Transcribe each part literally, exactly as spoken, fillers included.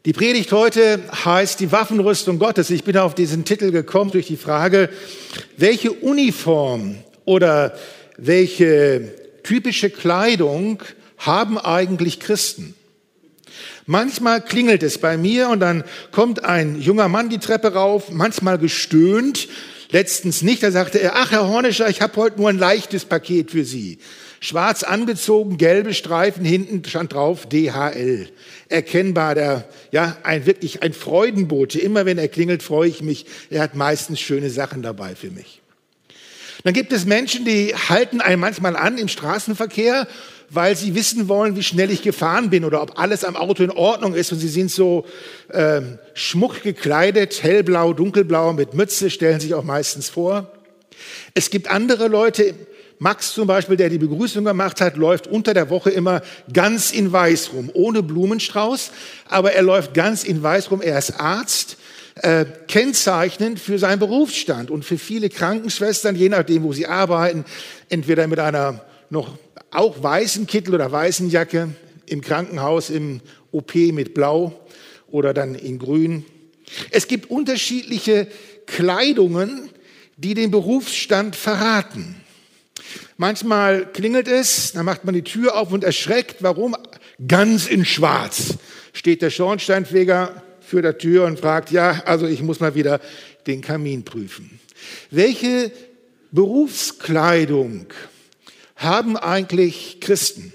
Die Predigt heute heißt die Waffenrüstung Gottes. Ich bin auf diesen Titel gekommen durch die Frage, welche Uniform oder welche typische Kleidung haben eigentlich Christen? Manchmal klingelt es bei mir und dann kommt ein junger Mann die Treppe rauf, manchmal gestöhnt, letztens nicht, da sagte er, ach Herr Hornischer, ich habe heute nur ein leichtes Paket für Sie. Schwarz angezogen, gelbe Streifen, hinten stand drauf D H L. Erkennbar, der, ja, ein wirklich ein Freudenbote. Immer wenn er klingelt, freue ich mich. Er hat meistens schöne Sachen dabei für mich. Dann gibt es Menschen, die halten einen manchmal an im Straßenverkehr, weil sie wissen wollen, wie schnell ich gefahren bin oder ob alles am Auto in Ordnung ist. Und sie sind so äh, schmuck gekleidet, hellblau, dunkelblau, mit Mütze, stellen sich auch meistens vor. Es gibt andere Leute, Max zum Beispiel, der die Begrüßung gemacht hat, läuft unter der Woche immer ganz in weiß rum, ohne Blumenstrauß, aber er läuft ganz in weiß rum. Er ist Arzt, äh, kennzeichnend für seinen Berufsstand und für viele Krankenschwestern, je nachdem, wo sie arbeiten, entweder mit einer noch auch weißen Kittel oder weißen Jacke, im Krankenhaus, im O P mit Blau oder dann in Grün. Es gibt unterschiedliche Kleidungen, die den Berufsstand verraten. Manchmal klingelt es, dann macht man die Tür auf und erschreckt. Warum? Ganz in Schwarz steht der Schornsteinfeger für der Tür und fragt, ja, also ich muss mal wieder den Kamin prüfen. Welche Berufskleidung haben eigentlich Christen?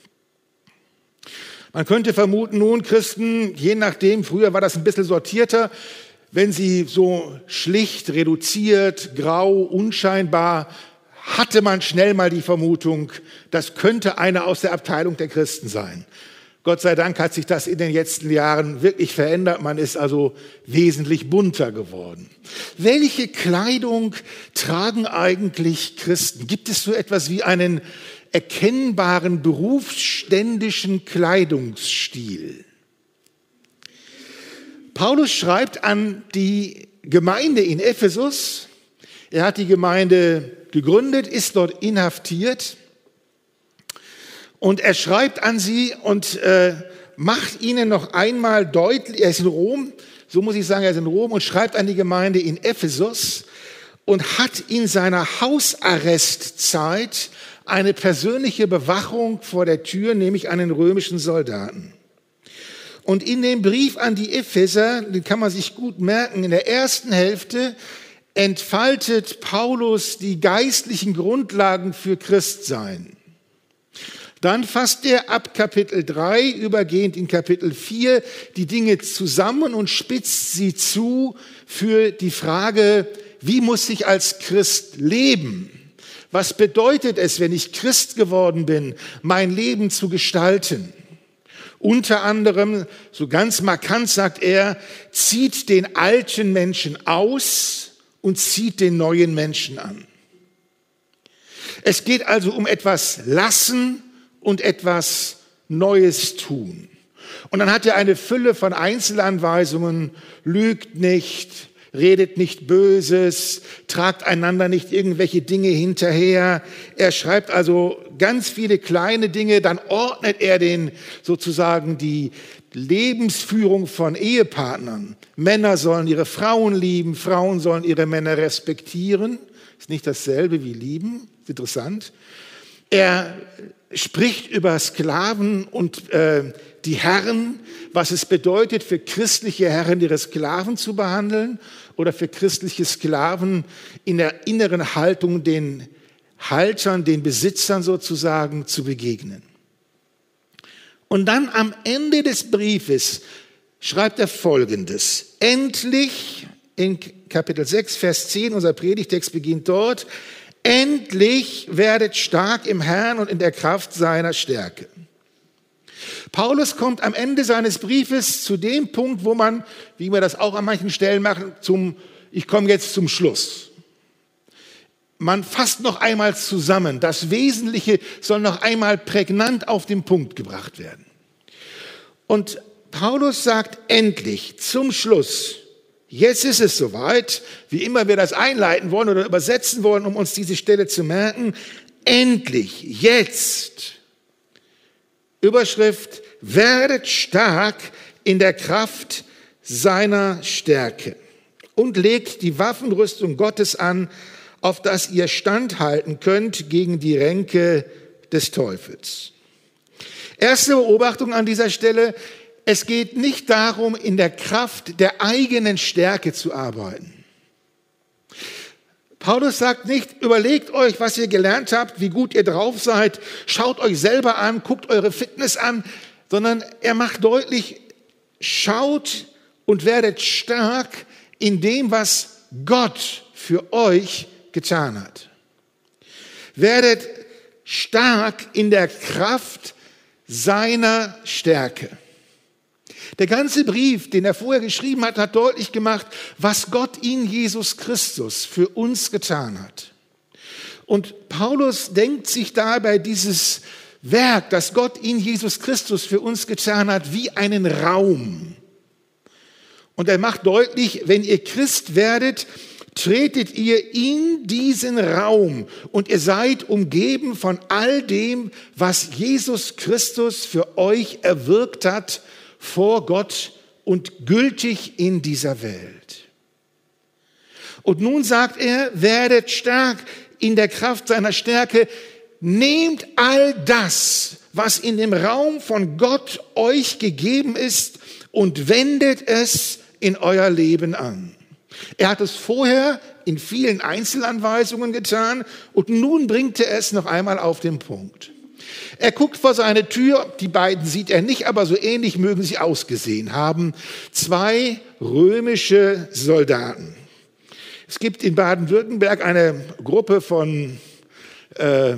Man könnte vermuten, nun Christen, je nachdem, früher war das ein bisschen sortierter, wenn sie so schlicht, reduziert, grau, unscheinbar, hatte man schnell mal die Vermutung, das könnte einer aus der Abteilung der Christen sein. Gott sei Dank hat sich das in den letzten Jahren wirklich verändert. Man ist also wesentlich bunter geworden. Welche Kleidung tragen eigentlich Christen? Gibt es so etwas wie einen erkennbaren berufsständischen Kleidungsstil? Paulus schreibt an die Gemeinde in Ephesus. Er hat die Gemeinde gegründet, ist dort inhaftiert und er schreibt an sie und äh, macht ihnen noch einmal deutlich, er ist in Rom, so muss ich sagen, er ist in Rom und schreibt an die Gemeinde in Ephesus und hat in seiner Hausarrestzeit eine persönliche Bewachung vor der Tür, nämlich einen römischen Soldaten. Und in dem Brief an die Epheser, den kann man sich gut merken, in der ersten Hälfte entfaltet Paulus die geistlichen Grundlagen für Christsein. Dann fasst er ab Kapitel drei, übergehend in Kapitel vier, die Dinge zusammen und spitzt sie zu für die Frage, wie muss ich als Christ leben? Was bedeutet es, wenn ich Christ geworden bin, mein Leben zu gestalten? Unter anderem, so ganz markant sagt er, zieht den alten Menschen aus und zieht den neuen Menschen an. Es geht also um etwas lassen und etwas Neues tun. Und dann hat er eine Fülle von Einzelanweisungen, lügt nicht, redet nicht Böses, tragt einander nicht irgendwelche Dinge hinterher. Er schreibt also ganz viele kleine Dinge, dann ordnet er den sozusagen die Lebensführung von Ehepartnern. Männer sollen ihre Frauen lieben, Frauen sollen ihre Männer respektieren. Ist nicht dasselbe wie lieben, ist interessant. Er spricht über Sklaven und äh, die Herren, was es bedeutet für christliche Herren, ihre Sklaven zu behandeln oder für christliche Sklaven in der inneren Haltung den Haltern, den Besitzern sozusagen zu begegnen. Und dann am Ende des Briefes schreibt er Folgendes. Endlich, in Kapitel sechs, Vers zehn, unser Predigtext beginnt dort, endlich werdet stark im Herrn und in der Kraft seiner Stärke. Paulus kommt am Ende seines Briefes zu dem Punkt, wo man, wie wir das auch an manchen Stellen machen, zum, ich komme jetzt zum Schluss. Man fasst noch einmal zusammen. Das Wesentliche soll noch einmal prägnant auf den Punkt gebracht werden. Und Paulus sagt endlich zum Schluss, jetzt ist es soweit, wie immer wir das einleiten wollen oder übersetzen wollen, um uns diese Stelle zu merken, endlich, jetzt, Überschrift, werdet stark in der Kraft seiner Stärke und legt die Waffenrüstung Gottes an, auf das ihr standhalten könnt gegen die Ränke des Teufels. Erste Beobachtung an dieser Stelle: Es geht nicht darum, in der Kraft der eigenen Stärke zu arbeiten. Paulus sagt nicht, überlegt euch, was ihr gelernt habt, wie gut ihr drauf seid, schaut euch selber an, guckt eure Fitness an, sondern er macht deutlich, schaut und werdet stark in dem, was Gott für euch getan hat. Werdet stark in der Kraft seiner Stärke. Der ganze Brief, den er vorher geschrieben hat, hat deutlich gemacht, was Gott in Jesus Christus für uns getan hat. Und Paulus denkt sich dabei dieses Werk, das Gott in Jesus Christus für uns getan hat, wie einen Raum. Und er macht deutlich, wenn ihr Christ werdet, tretet ihr in diesen Raum und ihr seid umgeben von all dem, was Jesus Christus für euch erwirkt hat vor Gott und gültig in dieser Welt. Und nun sagt er, werdet stark in der Kraft seiner Stärke, nehmt all das, was in dem Raum von Gott euch gegeben ist und wendet es in euer Leben an. Er hat es vorher in vielen Einzelanweisungen getan und nun bringt er es noch einmal auf den Punkt. Er guckt vor seine Tür, die beiden sieht er nicht, aber so ähnlich mögen sie ausgesehen haben. Zwei römische Soldaten. Es gibt in Baden-Württemberg eine Gruppe von äh,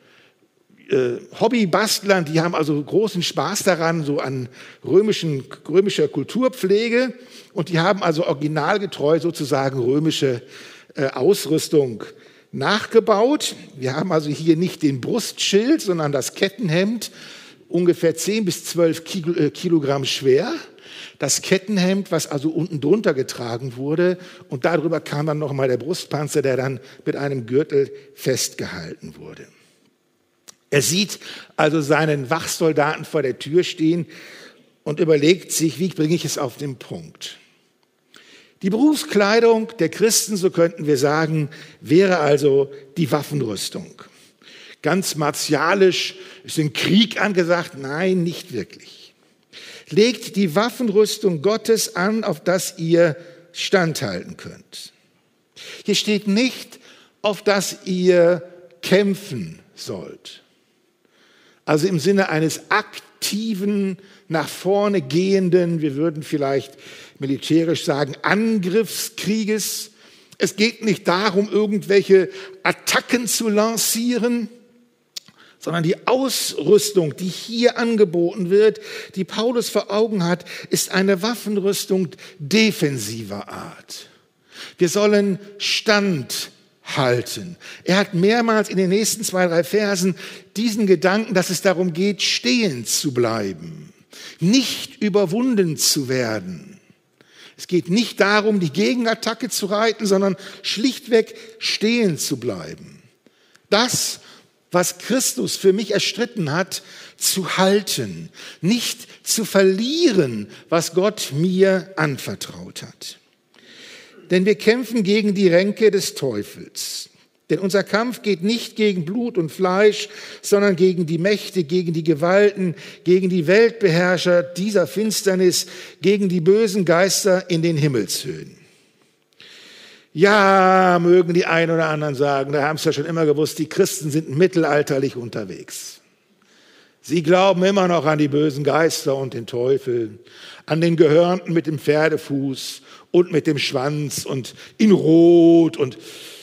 äh, Hobbybastlern, die haben also großen Spaß daran, so an römischen, römischer Kulturpflege, und die haben also originalgetreu sozusagen römische äh, Ausrüstung nachgebaut. Wir haben also hier nicht den Brustschild, sondern das Kettenhemd, ungefähr zehn bis zwölf Kilogramm schwer. Das Kettenhemd, was also unten drunter getragen wurde, und darüber kam dann nochmal der Brustpanzer, der dann mit einem Gürtel festgehalten wurde. Er sieht also seinen Wachsoldaten vor der Tür stehen und überlegt sich, wie bringe ich es auf den Punkt. Die Berufskleidung der Christen, so könnten wir sagen, wäre also die Waffenrüstung. Ganz martialisch, ist ein Krieg angesagt? Nein, nicht wirklich. Legt die Waffenrüstung Gottes an, auf das ihr standhalten könnt. Hier steht nicht, auf das ihr kämpfen sollt. Also im Sinne eines aktiven, nach vorne gehenden, wir würden vielleicht militärisch sagen, Angriffskrieges. Es geht nicht darum, irgendwelche Attacken zu lancieren, sondern die Ausrüstung, die hier angeboten wird, die Paulus vor Augen hat, ist eine Waffenrüstung defensiver Art. Wir sollen standhalten. Er hat mehrmals in den nächsten zwei, drei Versen diesen Gedanken, dass es darum geht, stehen zu bleiben, nicht überwunden zu werden. Es geht nicht darum, die Gegenattacke zu reiten, sondern schlichtweg stehen zu bleiben. Das, was Christus für mich erstritten hat, zu halten, nicht zu verlieren, was Gott mir anvertraut hat. Denn wir kämpfen gegen die Ränke des Teufels. Denn unser Kampf geht nicht gegen Blut und Fleisch, sondern gegen die Mächte, gegen die Gewalten, gegen die Weltbeherrscher dieser Finsternis, gegen die bösen Geister in den Himmelshöhen. Ja, mögen die einen oder anderen sagen, da haben es ja schon immer gewusst, die Christen sind mittelalterlich unterwegs. Sie glauben immer noch an die bösen Geister und den Teufel, an den Gehörnten mit dem Pferdefuß und mit dem Schwanz und in Rot und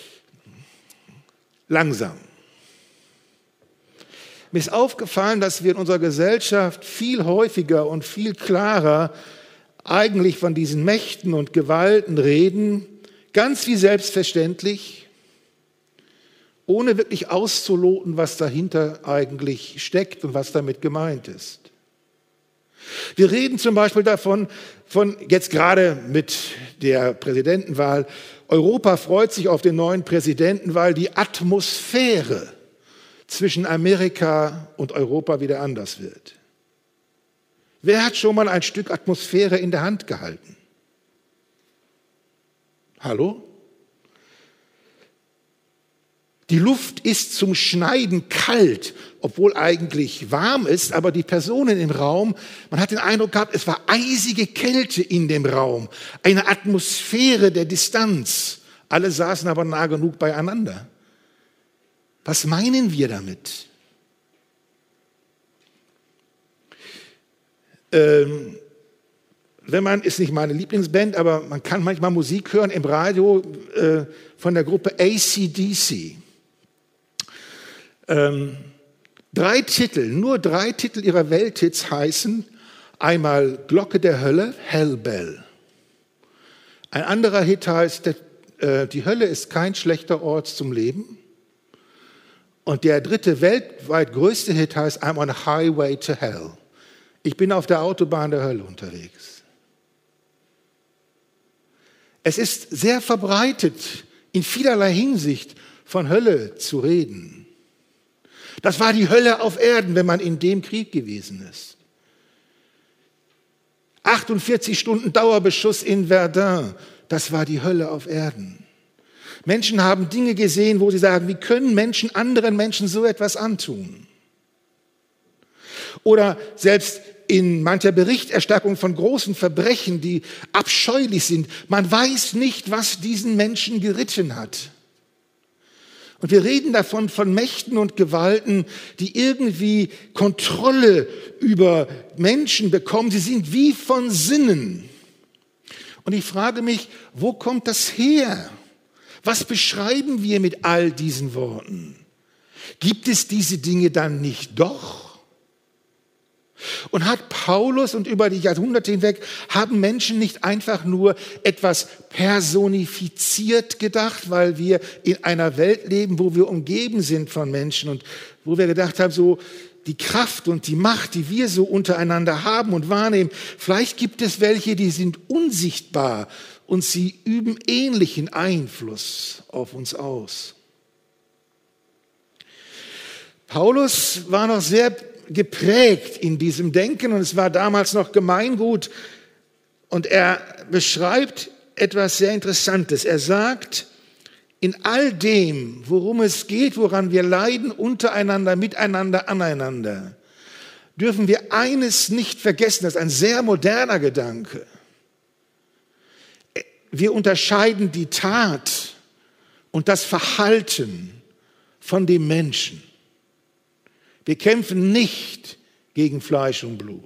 langsam. Mir ist aufgefallen, dass wir in unserer Gesellschaft viel häufiger und viel klarer eigentlich von diesen Mächten und Gewalten reden, ganz wie selbstverständlich, ohne wirklich auszuloten, was dahinter eigentlich steckt und was damit gemeint ist. Wir reden zum Beispiel davon, von jetzt gerade mit der Präsidentenwahl, Europa freut sich auf den neuen Präsidenten, weil die Atmosphäre zwischen Amerika und Europa wieder anders wird. Wer hat schon mal ein Stück Atmosphäre in der Hand gehalten? Hallo? Die Luft ist zum Schneiden kalt, obwohl eigentlich warm ist, aber die Personen im Raum, man hat den Eindruck gehabt, es war eisige Kälte in dem Raum, eine Atmosphäre der Distanz. Alle saßen aber nah genug beieinander. Was meinen wir damit? Ähm, wenn man, ist nicht meine Lieblingsband, aber man kann manchmal Musik hören im Radio äh, von der Gruppe A C D C. Ähm, drei Titel, nur drei Titel ihrer Welthits heißen einmal Glocke der Hölle, Hell Bell. Ein anderer Hit heißt, äh, die Hölle ist kein schlechter Ort zum Leben. Und der dritte, weltweit größte Hit heißt I'm on a highway to hell. Ich bin auf der Autobahn der Hölle unterwegs. Es ist sehr verbreitet, in vielerlei Hinsicht von Hölle zu reden. Das war die Hölle auf Erden, wenn man in dem Krieg gewesen ist. achtundvierzig Stunden Dauerbeschuss in Verdun, das war die Hölle auf Erden. Menschen haben Dinge gesehen, wo sie sagen, wie können Menschen anderen Menschen so etwas antun? Oder selbst in mancher Berichterstattung von großen Verbrechen, die abscheulich sind, man weiß nicht, was diesen Menschen geritten hat. Und wir reden davon von Mächten und Gewalten, die irgendwie Kontrolle über Menschen bekommen. Sie sind wie von Sinnen. Und ich frage mich, wo kommt das her? Was beschreiben wir mit all diesen Worten? Gibt es diese Dinge dann nicht doch? Und hat Paulus und über die Jahrhunderte hinweg haben Menschen nicht einfach nur etwas personifiziert gedacht, weil wir in einer Welt leben, wo wir umgeben sind von Menschen und wo wir gedacht haben, so die Kraft und die Macht, die wir so untereinander haben und wahrnehmen, vielleicht gibt es welche, die sind unsichtbar und sie üben ähnlichen Einfluss auf uns aus. Paulus war noch sehr geprägt in diesem Denken und es war damals noch Gemeingut und er beschreibt etwas sehr Interessantes. Er sagt, in all dem, worum es geht, woran wir leiden, untereinander, miteinander, aneinander, dürfen wir eines nicht vergessen, das ist ein sehr moderner Gedanke. Wir unterscheiden die Tat und das Verhalten von dem Menschen. Wir kämpfen nicht gegen Fleisch und Blut,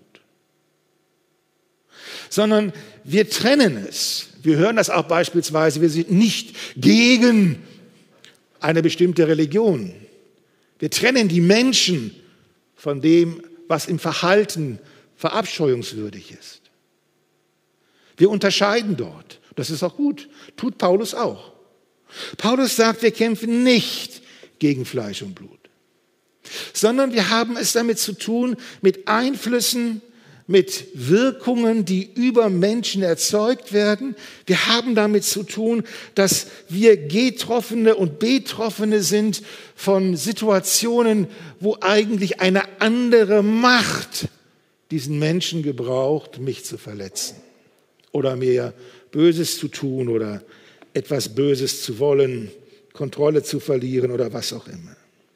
sondern wir trennen es. Wir hören das auch beispielsweise, wir sind nicht gegen eine bestimmte Religion. Wir trennen die Menschen von dem, was im Verhalten verabscheuungswürdig ist. Wir unterscheiden dort. Das ist auch gut. Tut Paulus auch. Paulus sagt, wir kämpfen nicht gegen Fleisch und Blut, sondern wir haben es damit zu tun, mit Einflüssen, mit Wirkungen, die über Menschen erzeugt werden. Wir haben damit zu tun, dass wir Getroffene und Betroffene sind von Situationen, wo eigentlich eine andere Macht diesen Menschen gebraucht, mich zu verletzen oder mir Böses zu tun oder etwas Böses zu wollen, Kontrolle zu verlieren oder was auch immer.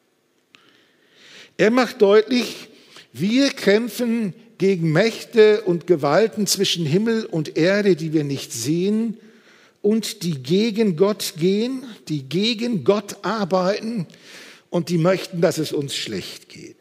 Er macht deutlich, wir kämpfen gegen Mächte und Gewalten zwischen Himmel und Erde, die wir nicht sehen und die gegen Gott gehen, die gegen Gott arbeiten und die möchten, dass es uns schlecht geht.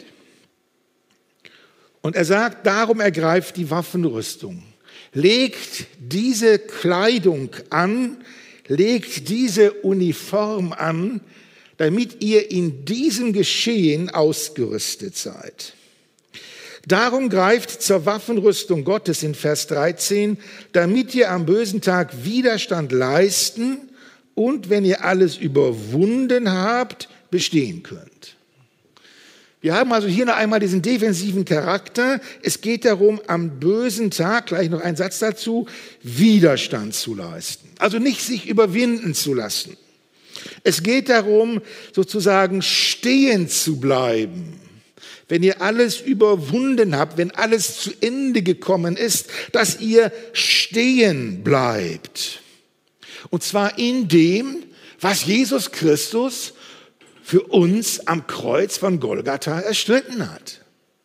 Und er sagt, darum ergreift die Waffenrüstung. Legt diese Kleidung an, legt diese Uniform an, damit ihr in diesem Geschehen ausgerüstet seid. Darum greift zur Waffenrüstung Gottes in Vers dreizehn, damit ihr am bösen Tag Widerstand leisten und, wenn ihr alles überwunden habt, bestehen könnt. Wir haben also hier noch einmal diesen defensiven Charakter. Es geht darum, am bösen Tag, gleich noch ein Satz dazu, Widerstand zu leisten. Also nicht sich überwinden zu lassen. Es geht darum, sozusagen stehen zu bleiben. wenn ihr alles überwunden habt, wenn alles zu Ende gekommen ist, dass ihr stehen bleibt. Und zwar in dem, was Jesus Christus für uns am Kreuz von Golgatha erstritten hat.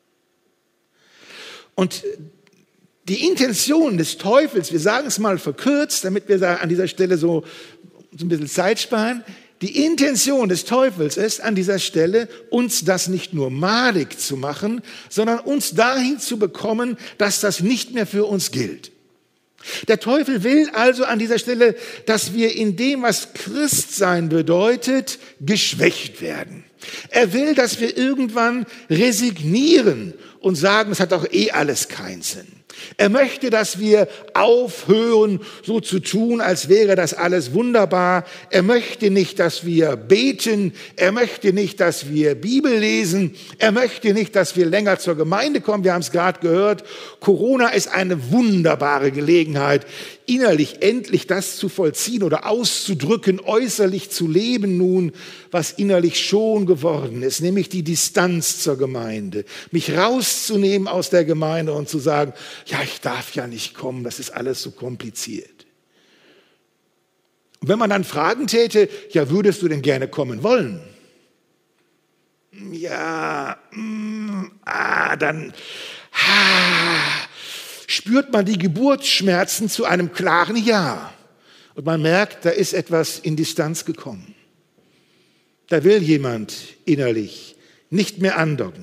Und die Intention des Teufels, wir sagen es mal verkürzt, damit wir da an dieser Stelle so, so ein bisschen Zeit sparen, die Intention des Teufels ist an dieser Stelle, uns das nicht nur madig zu machen, sondern uns dahin zu bekommen, dass das nicht mehr für uns gilt. Der Teufel will also an dieser Stelle, dass wir in dem, was Christsein bedeutet, geschwächt werden. Er will, dass wir irgendwann resignieren und sagen, es hat doch eh alles keinen Sinn. Er möchte, dass wir aufhören, so zu tun, als wäre das alles wunderbar. Er möchte nicht, dass wir beten. Er möchte nicht, dass wir Bibel lesen. Er möchte nicht, dass wir länger zur Gemeinde kommen. Wir haben es gerade gehört. Corona ist eine wunderbare Gelegenheit, innerlich endlich das zu vollziehen oder auszudrücken, äußerlich zu leben nun, was innerlich schon geworden ist, nämlich die Distanz zur Gemeinde. Mich rauszunehmen aus der Gemeinde und zu sagen, ja, ich darf ja nicht kommen, das ist alles so kompliziert. Und wenn man dann fragen täte, ja, würdest du denn gerne kommen wollen? Ja, mm, ah, dann ah, spürt man die Geburtsschmerzen zu einem klaren Ja. Und man merkt, da ist etwas in Distanz gekommen. Da will jemand innerlich nicht mehr andocken.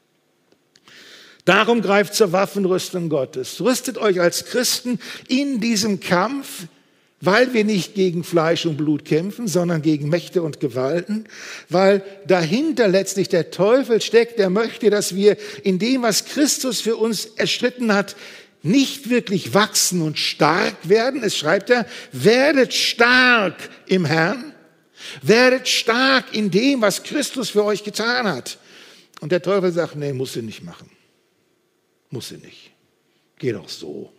Darum greift zur Waffenrüstung Gottes. Rüstet euch als Christen in diesem Kampf, weil wir nicht gegen Fleisch und Blut kämpfen, sondern gegen Mächte und Gewalten, weil dahinter letztlich der Teufel steckt, der möchte, dass wir in dem, was Christus für uns erstritten hat, nicht wirklich wachsen und stark werden. Es schreibt er, werdet stark im Herrn, werdet stark in dem, was Christus für euch getan hat. Und der Teufel sagt, nee, muss sie nicht machen. Muss sie nicht. Geh doch so.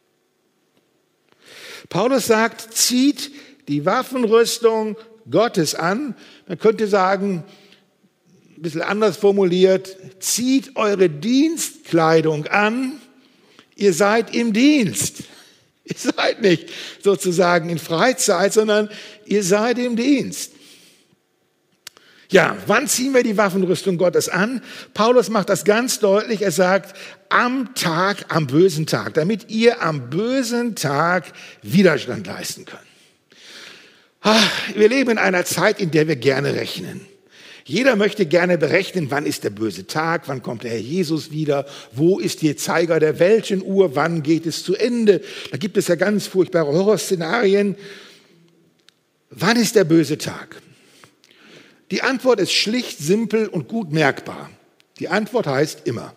Paulus sagt, zieht die Waffenrüstung Gottes an. Man könnte sagen, ein bisschen anders formuliert, zieht eure Dienstkleidung an. Ihr seid im Dienst. Ihr seid nicht sozusagen in Freizeit, sondern ihr seid im Dienst. Ja, wann ziehen wir die Waffenrüstung Gottes an? Paulus macht das ganz deutlich. Er sagt, am Tag, am bösen Tag, damit ihr am bösen Tag Widerstand leisten könnt. Ach, wir leben in einer Zeit, in der wir gerne rechnen. Jeder möchte gerne berechnen, wann ist der böse Tag, wann kommt der Herr Jesus wieder, wo ist der Zeiger der Weltenuhr, wann geht es zu Ende. Da gibt es ja ganz furchtbare Horrorszenarien. Wann ist der böse Tag? Die Antwort ist schlicht, simpel und gut merkbar. Die Antwort heißt immer.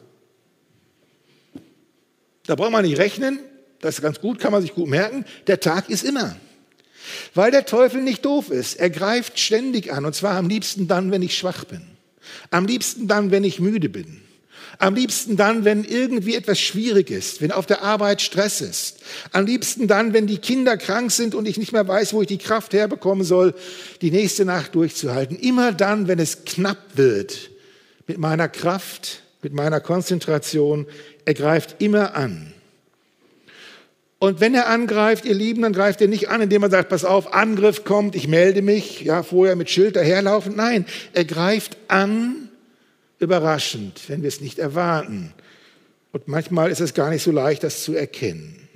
Da braucht man nicht rechnen, das ist ganz gut, kann man sich gut merken. Der Tag ist immer. Weil der Teufel nicht doof ist. Er greift ständig an, und zwar am liebsten dann, wenn ich schwach bin. Am liebsten dann, wenn ich müde bin. Am liebsten dann, wenn irgendwie etwas schwierig ist, wenn auf der Arbeit Stress ist. Am liebsten dann, wenn die Kinder krank sind und ich nicht mehr weiß, wo ich die Kraft herbekommen soll, die nächste Nacht durchzuhalten. Immer dann, wenn es knapp wird mit meiner Kraft, mit meiner Konzentration. Er greift immer an. Und wenn er angreift, ihr Lieben, dann greift er nicht an, indem er sagt, pass auf, Angriff kommt, ich melde mich, ja, vorher mit Schild daherlaufen. Nein, er greift an, überraschend, wenn wir es nicht erwarten. Und manchmal ist es gar nicht so leicht, das zu erkennen.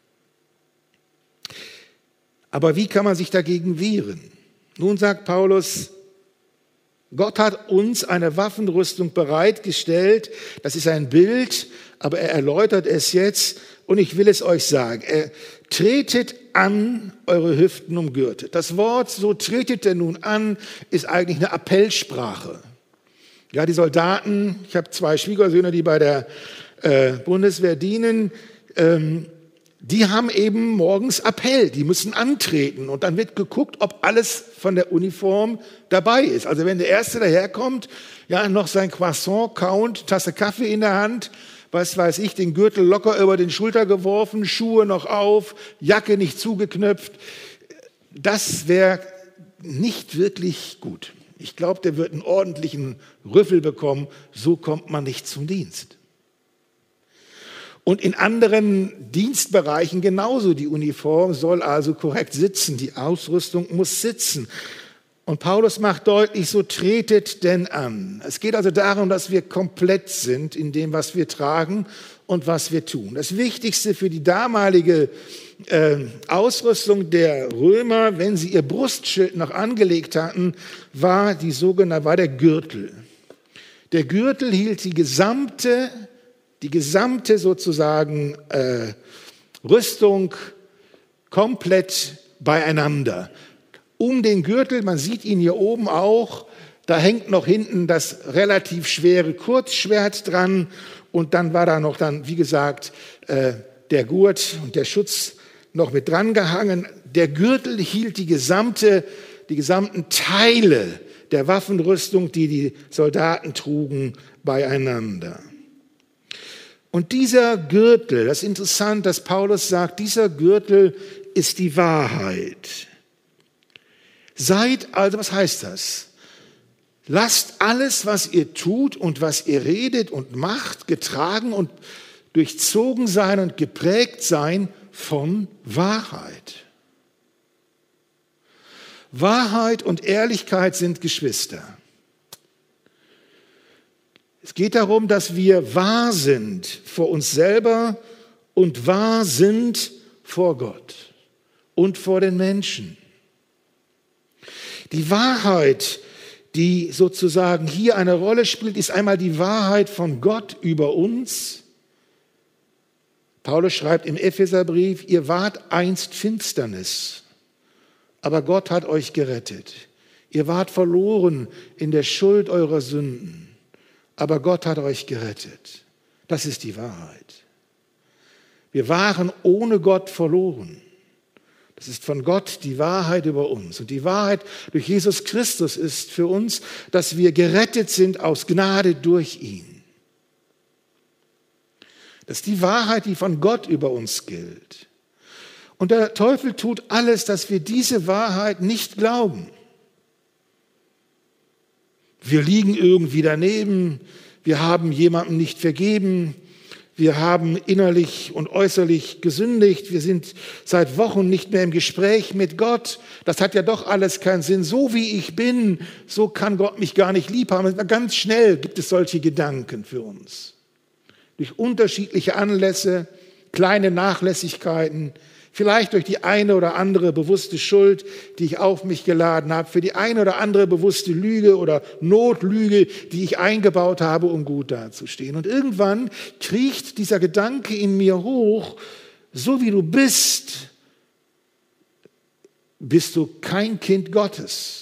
Aber wie kann man sich dagegen wehren? Nun sagt Paulus, Gott hat uns eine Waffenrüstung bereitgestellt. Das ist ein Bild, aber er erläutert es jetzt. Und ich will es euch sagen, er, tretet an, eure Hüften umgürtet. Das Wort, so tretet er nun an, ist eigentlich eine Appellsprache. Ja, die Soldaten, ich habe zwei Schwiegersöhne, die bei der äh, Bundeswehr dienen, ähm, die haben eben morgens Appell, die müssen antreten und dann wird geguckt, ob alles von der Uniform dabei ist. Also wenn der Erste daherkommt, ja, noch sein Croissant kaunt, Tasse Kaffee in der Hand, was weiß ich, den Gürtel locker über den Schulter geworfen, Schuhe noch auf, Jacke nicht zugeknöpft, das wäre nicht wirklich gut. Ich glaube, der wird einen ordentlichen Rüffel bekommen. So kommt man nicht zum Dienst. Und in anderen Dienstbereichen genauso. Die Uniform soll also korrekt sitzen. Die Ausrüstung muss sitzen. Und Paulus macht deutlich, so tretet denn an. Es geht also darum, dass wir komplett sind in dem, was wir tragen und was wir tun. Das Wichtigste für die damalige äh, Ausrüstung der Römer, wenn sie ihr Brustschild noch angelegt hatten, war, die sogenannte, war der Gürtel. Der Gürtel hielt die gesamte, die gesamte sozusagen äh, Rüstung komplett beieinander. Um den Gürtel, man sieht ihn hier oben auch, da hängt noch hinten das relativ schwere Kurzschwert dran und dann war da noch dann, wie gesagt, äh, der Gurt und der Schutz noch mit dran gehangen. Der Gürtel hielt die gesamte, die gesamten Teile der Waffenrüstung, die die Soldaten trugen, beieinander. Und dieser Gürtel, das ist interessant, dass Paulus sagt, dieser Gürtel ist die Wahrheit. Seid also, was heißt das? Lasst alles, was ihr tut und was ihr redet und macht, getragen und durchzogen sein und geprägt sein von Wahrheit. Wahrheit und Ehrlichkeit sind Geschwister. Es geht darum, dass wir wahr sind vor uns selber und wahr sind vor Gott und vor den Menschen. Die Wahrheit, die sozusagen hier eine Rolle spielt, ist einmal die Wahrheit von Gott über uns. Paulus schreibt im Epheserbrief, ihr wart einst Finsternis, aber Gott hat euch gerettet. Ihr wart verloren in der Schuld eurer Sünden, aber Gott hat euch gerettet. Das ist die Wahrheit. Wir waren ohne Gott verloren. Das ist von Gott die Wahrheit über uns. Und die Wahrheit durch Jesus Christus ist für uns, dass wir gerettet sind aus Gnade durch ihn. Das ist die Wahrheit, die von Gott über uns gilt. Und der Teufel tut alles, dass wir diese Wahrheit nicht glauben. Wir liegen irgendwie daneben, wir haben jemandem nicht vergeben, wir haben innerlich und äußerlich gesündigt, wir sind seit Wochen nicht mehr im Gespräch mit Gott. Das hat ja doch alles keinen Sinn. So wie ich bin, so kann Gott mich gar nicht lieb haben. Ganz schnell gibt es solche Gedanken für uns. Durch unterschiedliche Anlässe, kleine Nachlässigkeiten, vielleicht durch die eine oder andere bewusste Schuld, die ich auf mich geladen habe, für die eine oder andere bewusste Lüge oder Notlüge, die ich eingebaut habe, um gut dazustehen. Und irgendwann kriecht dieser Gedanke in mir hoch, so wie du bist, bist du kein Kind Gottes.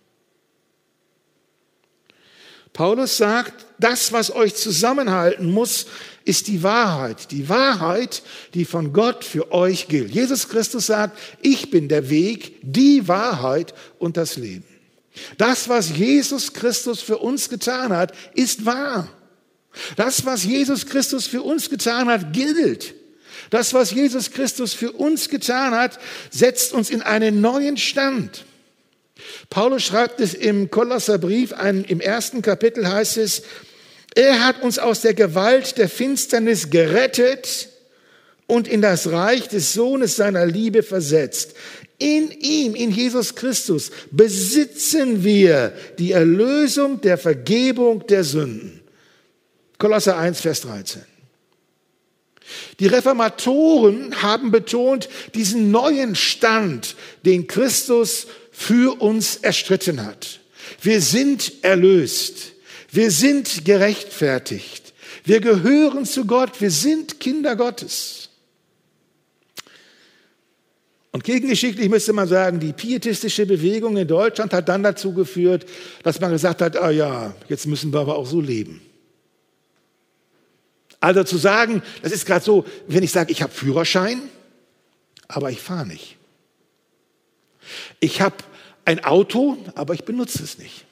Paulus sagt, das, was euch zusammenhalten muss, ist die Wahrheit. Die Wahrheit, die von Gott für euch gilt. Jesus Christus sagt, ich bin der Weg, die Wahrheit und das Leben. Das, was Jesus Christus für uns getan hat, ist wahr. Das, was Jesus Christus für uns getan hat, gilt. Das, was Jesus Christus für uns getan hat, setzt uns in einen neuen Stand. Paulus schreibt es im Kolosserbrief, im ersten Kapitel heißt es, er hat uns aus der Gewalt der Finsternis gerettet und in das Reich des Sohnes seiner Liebe versetzt. In ihm, in Jesus Christus, besitzen wir die Erlösung der Vergebung der Sünden. Kolosser eins, Vers dreizehn. Die Reformatoren haben betont, diesen neuen Stand, den Christus für uns erstritten hat. Wir sind erlöst. Wir sind gerechtfertigt. Wir gehören zu Gott. Wir sind Kinder Gottes. Und gegengeschichtlich müsste man sagen, die pietistische Bewegung in Deutschland hat dann dazu geführt, dass man gesagt hat, ah ja, jetzt müssen wir aber auch so leben. Also zu sagen, das ist gerade so, wenn ich sage, ich habe Führerschein, aber ich fahre nicht. Ich habe ein Auto, aber ich benutze es nicht.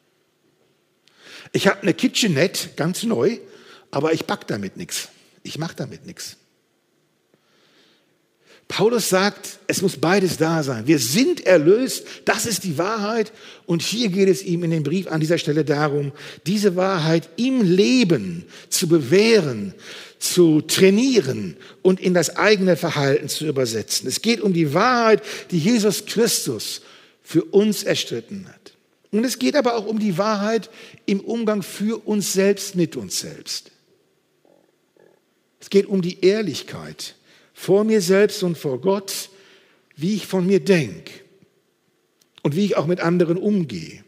Ich habe eine Kitchenette, ganz neu, aber ich backe damit nichts. Ich mache damit nichts. Paulus sagt, es muss beides da sein. Wir sind erlöst, das ist die Wahrheit. Und hier geht es ihm in dem Brief an dieser Stelle darum, diese Wahrheit im Leben zu bewähren, zu trainieren und in das eigene Verhalten zu übersetzen. Es geht um die Wahrheit, die Jesus Christus für uns erstritten hat. Und es geht aber auch um die Wahrheit im Umgang für uns selbst, mit uns selbst. Es geht um die Ehrlichkeit vor mir selbst und vor Gott, wie ich von mir denke und wie ich auch mit anderen umgehe.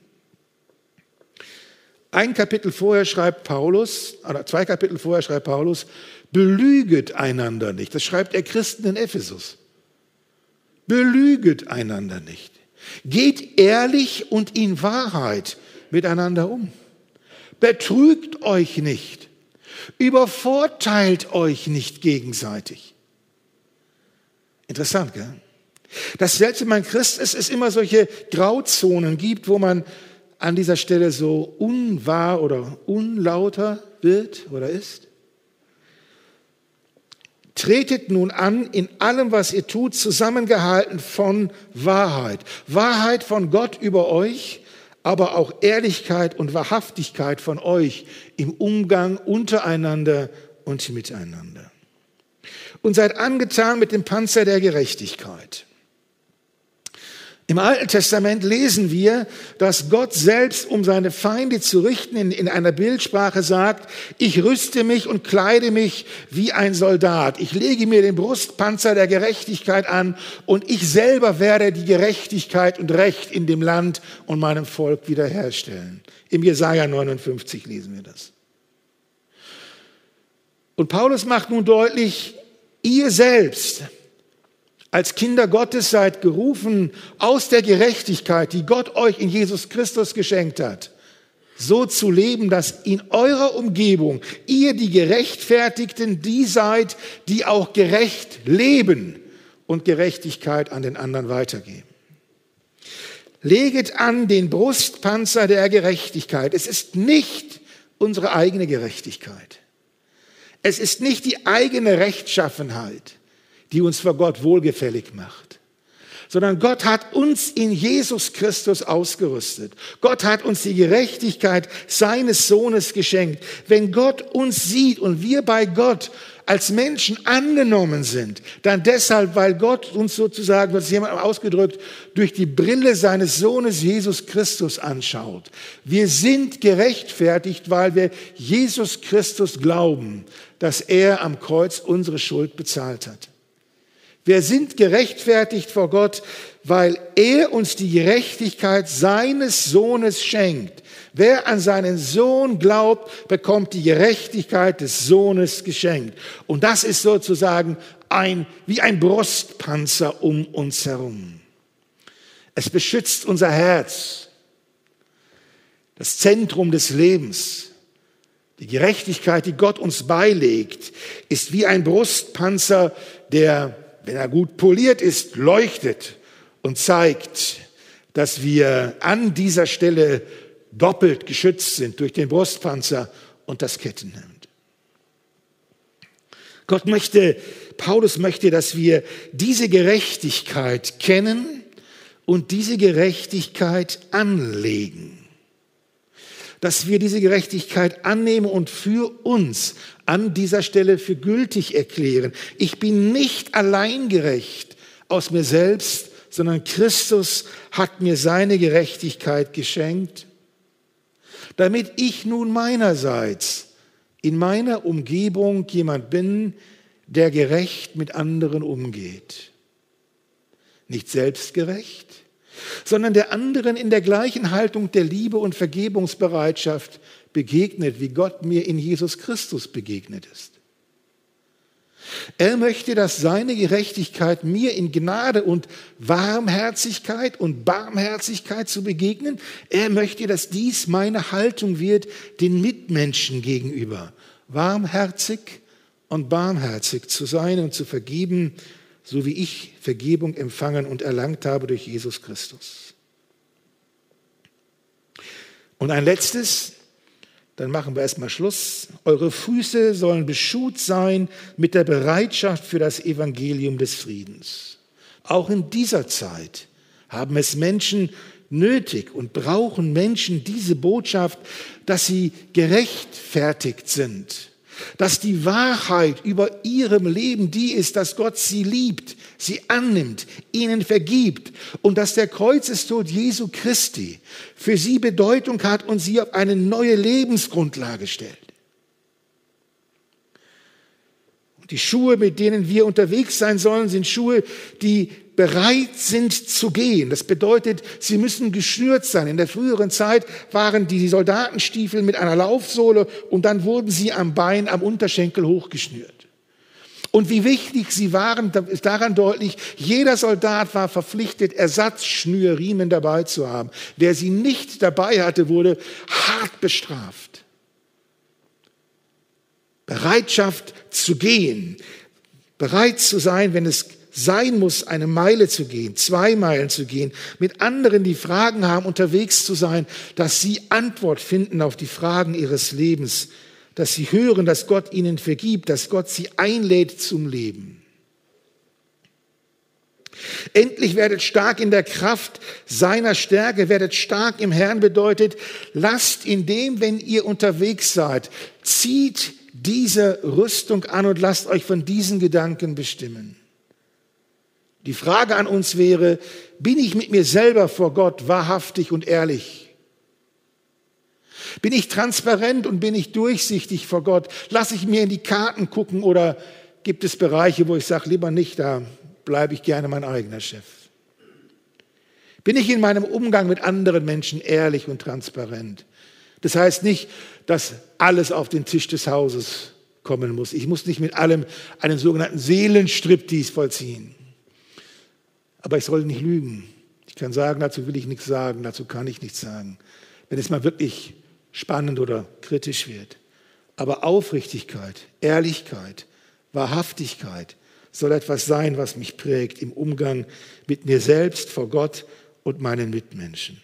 Ein Kapitel vorher schreibt Paulus, oder zwei Kapitel vorher schreibt Paulus, belüget einander nicht. Das schreibt er Christen in Ephesus. Belüget einander nicht. Geht ehrlich und in Wahrheit miteinander um. Betrügt euch nicht. Übervorteilt euch nicht gegenseitig. Interessant, gell? Das selbst wenn man Christ ist, es immer solche Grauzonen gibt, wo man an dieser Stelle so unwahr oder unlauter wird oder ist. Tretet nun an in allem, was ihr tut, zusammengehalten von Wahrheit. Wahrheit von Gott über euch, aber auch Ehrlichkeit und Wahrhaftigkeit von euch im Umgang untereinander und miteinander. Und seid angetan mit dem Panzer der Gerechtigkeit. Im Alten Testament lesen wir, dass Gott selbst, um seine Feinde zu richten, in, in einer Bildsprache sagt, ich rüste mich und kleide mich wie ein Soldat. Ich lege mir den Brustpanzer der Gerechtigkeit an und ich selber werde die Gerechtigkeit und Recht in dem Land und meinem Volk wiederherstellen. Im Jesaja neunundfünfzig lesen wir das. Und Paulus macht nun deutlich, ihr selbst als Kinder Gottes seid gerufen, aus der Gerechtigkeit, die Gott euch in Jesus Christus geschenkt hat, so zu leben, dass in eurer Umgebung ihr die Gerechtfertigten, die seid, die auch gerecht leben und Gerechtigkeit an den anderen weitergeben. Leget an den Brustpanzer der Gerechtigkeit. Es ist nicht unsere eigene Gerechtigkeit. Es ist nicht die eigene Rechtschaffenheit, die uns vor Gott wohlgefällig macht, sondern Gott hat uns in Jesus Christus ausgerüstet. Gott hat uns die Gerechtigkeit seines Sohnes geschenkt. Wenn Gott uns sieht und wir bei Gott als Menschen angenommen sind, dann deshalb, weil Gott uns sozusagen, was jemand ausgedrückt, durch die Brille seines Sohnes Jesus Christus anschaut. Wir sind gerechtfertigt, weil wir Jesus Christus glauben, dass er am Kreuz unsere Schuld bezahlt hat. Wir sind gerechtfertigt vor Gott, weil er uns die Gerechtigkeit seines Sohnes schenkt. Wer an seinen Sohn glaubt, bekommt die Gerechtigkeit des Sohnes geschenkt. Und das ist sozusagen ein, wie ein Brustpanzer um uns herum. Es beschützt unser Herz, das Zentrum des Lebens. Die Gerechtigkeit, die Gott uns beilegt, ist wie ein Brustpanzer, der, wenn er gut poliert ist, leuchtet und zeigt, dass wir an dieser Stelle doppelt geschützt sind durch den Brustpanzer und das Kettenhemd. Gott möchte, Paulus möchte, dass wir diese Gerechtigkeit kennen und diese Gerechtigkeit anlegen. Dass wir diese Gerechtigkeit annehmen und für uns an dieser Stelle für gültig erklären. Ich bin nicht allein gerecht aus mir selbst, sondern Christus hat mir seine Gerechtigkeit geschenkt, damit ich nun meinerseits in meiner Umgebung jemand bin, der gerecht mit anderen umgeht. Nicht selbstgerecht, sondern der anderen in der gleichen Haltung der Liebe und Vergebungsbereitschaft begegnet, wie Gott mir in Jesus Christus begegnet ist. Er möchte, dass seine Gerechtigkeit mir in Gnade und Warmherzigkeit und Barmherzigkeit zu begegnen. Er möchte, dass dies meine Haltung wird den Mitmenschen gegenüber. Warmherzig und barmherzig zu sein und zu vergeben, so wie ich Vergebung empfangen und erlangt habe durch Jesus Christus. Und ein letztes, dann machen wir erstmal Schluss. Eure Füße sollen beschut sein mit der Bereitschaft für das Evangelium des Friedens. Auch in dieser Zeit haben es Menschen nötig und brauchen Menschen diese Botschaft, dass sie gerechtfertigt sind, dass die Wahrheit über ihrem Leben die ist, dass Gott sie liebt, sie annimmt, ihnen vergibt und dass der Kreuzestod Jesu Christi für sie Bedeutung hat und sie auf eine neue Lebensgrundlage stellt. Die Schuhe, mit denen wir unterwegs sein sollen, sind Schuhe, die bereit sind zu gehen. Das bedeutet, sie müssen geschnürt sein. In der früheren Zeit waren die Soldatenstiefel mit einer Laufsohle und dann wurden sie am Bein, am Unterschenkel hochgeschnürt. Und wie wichtig sie waren, ist daran deutlich, jeder Soldat war verpflichtet, Ersatzschnürriemen dabei zu haben. Wer sie nicht dabei hatte, wurde hart bestraft. Bereitschaft zu gehen, bereit zu sein, wenn es sein muss, eine Meile zu gehen, zwei Meilen zu gehen, mit anderen, die Fragen haben, unterwegs zu sein, dass sie Antwort finden auf die Fragen ihres Lebens, dass sie hören, dass Gott ihnen vergibt, dass Gott sie einlädt zum Leben. Endlich werdet stark in der Kraft seiner Stärke, werdet stark im Herrn bedeutet, lasst in dem, wenn ihr unterwegs seid, zieht diese Rüstung an und lasst euch von diesen Gedanken bestimmen. Die Frage an uns wäre, bin ich mit mir selber vor Gott wahrhaftig und ehrlich? Bin ich transparent und bin ich durchsichtig vor Gott? Lasse ich mir in die Karten gucken oder gibt es Bereiche, wo ich sage, lieber nicht, da bleibe ich gerne mein eigener Chef? Bin ich in meinem Umgang mit anderen Menschen ehrlich und transparent? Das heißt nicht, dass alles auf den Tisch des Hauses kommen muss. Ich muss nicht mit allem einen sogenannten Seelenstriptease vollziehen. Aber ich soll nicht lügen. Ich kann sagen, dazu will ich nichts sagen, dazu kann ich nichts sagen. Wenn es mal wirklich spannend oder kritisch wird. Aber Aufrichtigkeit, Ehrlichkeit, Wahrhaftigkeit soll etwas sein, was mich prägt im Umgang mit mir selbst, vor Gott und meinen Mitmenschen.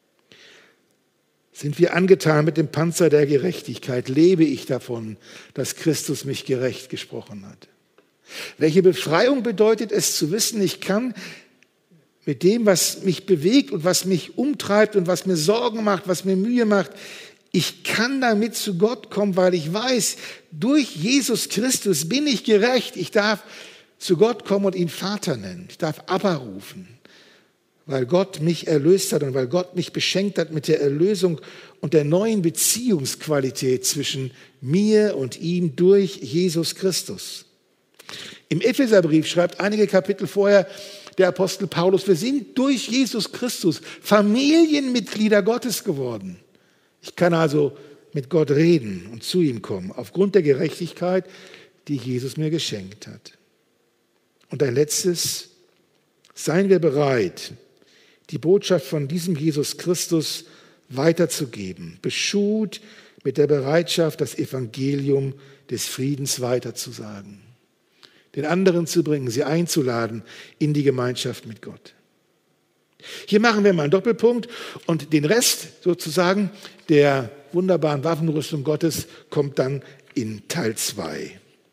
Sind wir angetan mit dem Panzer der Gerechtigkeit? Lebe ich davon, dass Christus mich gerecht gesprochen hat? Welche Befreiung bedeutet es zu wissen, ich kann mit dem, was mich bewegt und was mich umtreibt und was mir Sorgen macht, was mir Mühe macht, ich kann damit zu Gott kommen, weil ich weiß, durch Jesus Christus bin ich gerecht. Ich darf zu Gott kommen und ihn Vater nennen. Ich darf Abba rufen, weil Gott mich erlöst hat und weil Gott mich beschenkt hat mit der Erlösung und der neuen Beziehungsqualität zwischen mir und ihm durch Jesus Christus. Im Epheserbrief schreibt einige Kapitel vorher der Apostel Paulus, wir sind durch Jesus Christus Familienmitglieder Gottes geworden. Ich kann also mit Gott reden und zu ihm kommen, aufgrund der Gerechtigkeit, die Jesus mir geschenkt hat. Und ein letztes, seien wir bereit, die Botschaft von diesem Jesus Christus weiterzugeben, beschut mit der Bereitschaft, das Evangelium des Friedens weiterzusagen, den anderen zu bringen, sie einzuladen in die Gemeinschaft mit Gott. Hier machen wir mal einen Doppelpunkt und den Rest sozusagen der wunderbaren Waffenrüstung Gottes kommt dann in Teil zwei.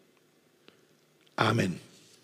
Amen.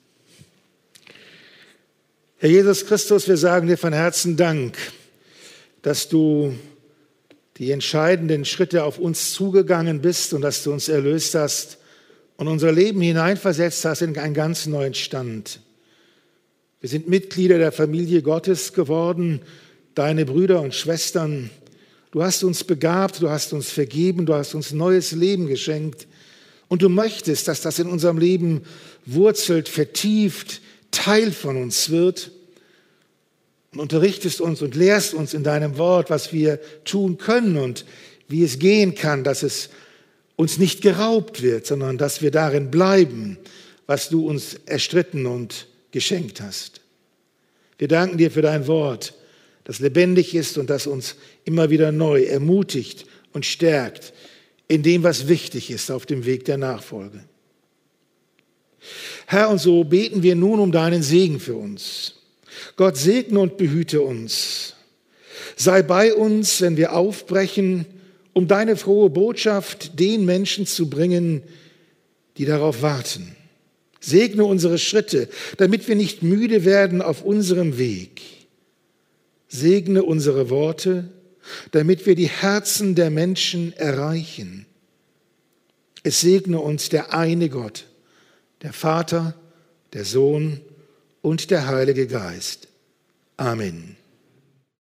Herr Jesus Christus, wir sagen dir von Herzen Dank, dass du die entscheidenden Schritte auf uns zugegangen bist und dass du uns erlöst hast und unser Leben hineinversetzt hast in einen ganz neuen Stand. Wir sind Mitglieder der Familie Gottes geworden, deine Brüder und Schwestern. Du hast uns begabt, du hast uns vergeben, du hast uns neues Leben geschenkt. Und du möchtest, dass das in unserem Leben wurzelt, vertieft, Teil von uns wird. Und unterrichtest uns und lehrst uns in deinem Wort, was wir tun können und wie es gehen kann, dass es uns nicht geraubt wird, sondern dass wir darin bleiben, was du uns erstritten und geschenkt hast. Wir danken dir für dein Wort, das lebendig ist und das uns immer wieder neu ermutigt und stärkt in dem, was wichtig ist auf dem Weg der Nachfolge. Herr, und so beten wir nun um deinen Segen für uns. Gott segne und behüte uns. Sei bei uns, wenn wir aufbrechen um deine frohe Botschaft den Menschen zu bringen, die darauf warten. Segne unsere Schritte, damit wir nicht müde werden auf unserem Weg. Segne unsere Worte, damit wir die Herzen der Menschen erreichen. Es segne uns der eine Gott, der Vater, der Sohn und der Heilige Geist. Amen.